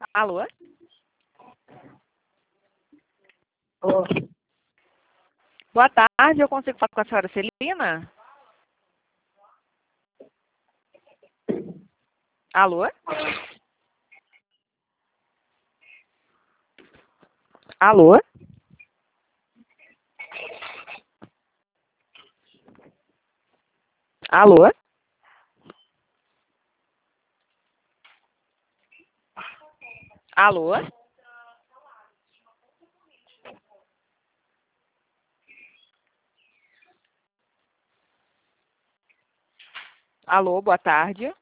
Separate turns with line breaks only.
Alô?
Alô?
Boa tarde, eu consigo falar com a senhora Celina? Alô? Alô? Alô? Alô? Alô, boa tarde.